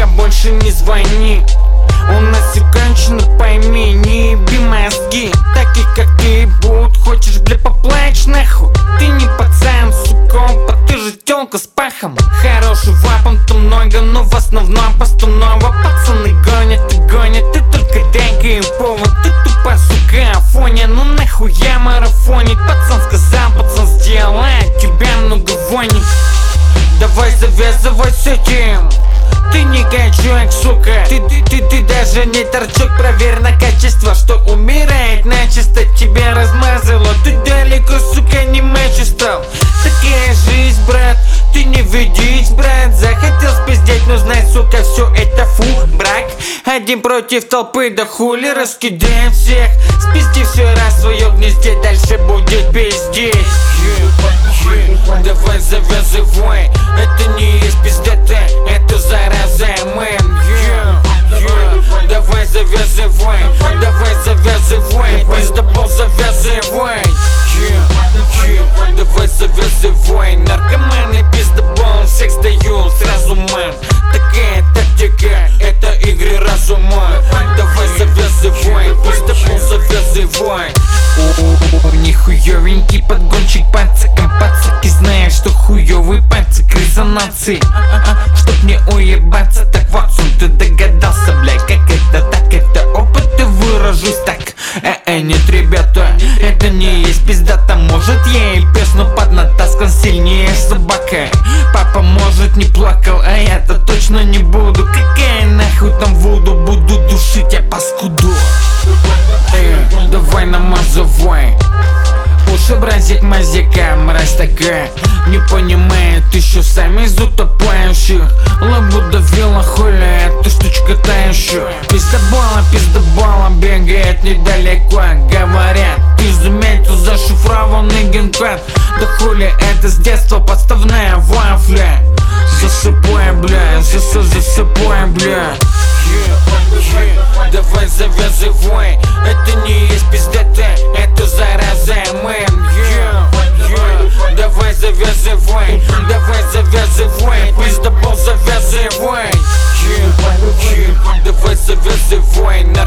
больше не звони. У нас все кончено, пойми, не еби мозги. Таких как ты будут, хочешь, бля, поплачь нахуй. Ты не пацан, сука, ты же тёлка с пахом. Хороший вапом-то много, но в основном постанова. Пацаны гонят и гонят, ты только дай-ка им повод. Ты тупо, сука, афоня, ну нахуя марафонить. Пацан сказал, пацан сделал, а от тебя много вони. Давай завязывай с этим. Ты не качок, сука, ты даже не торчок. Проверь на качество, что умирает начисто. Тебя размазало, ты далеко, сука, не мачо. Такая жизнь, брат, ты не ведись, брат. Захотел спиздеть, но знай, сука, все это фу, брак. Один против толпы, да хули, раскидаем всех. Спизди все раз в своем гнезде, дальше будет пиздеть. Давай завязывай, это не есть пиздата, это зараза, мэн. Давай завязывай, пиздобол завязывай. Давай завязывай, наркоманы пиздобол всех сдают сразу, мэн. Такая тактика, это игры разума. Давай завязывай, пиздобол завязывай. Нихуёвенький подгонщик пацаком, пацаки знают, что хуёвый пацак резонансы. Чтоб не уебаться, так Ватсон, ты догадался, блядь, как это, так это опыт и выражусь так. Нет, ребята, это не есть пиздата. Может я и пес, но поднатаскан сильнее собака. Папа может не плакал, а я-то точно не буду. Какая нахуй там воду, буду душить я паскуду. Давай намазывай уши, бразик, мазика, мразь такая. Не понимает еще сами из утопающих. Лабуда вилла хуля, эта штучка та еще. Пиздобола бегает недалеко. Говорят, изумейте зашифрованный генкод. Да хули, это с детства подставная вафля. Засыпай, бля, засыпай, бля. Давай завязывай, это не есть пиздата, это зараза, мэн. Давай завязывай, пиздобол завязывай. Давай завязывай.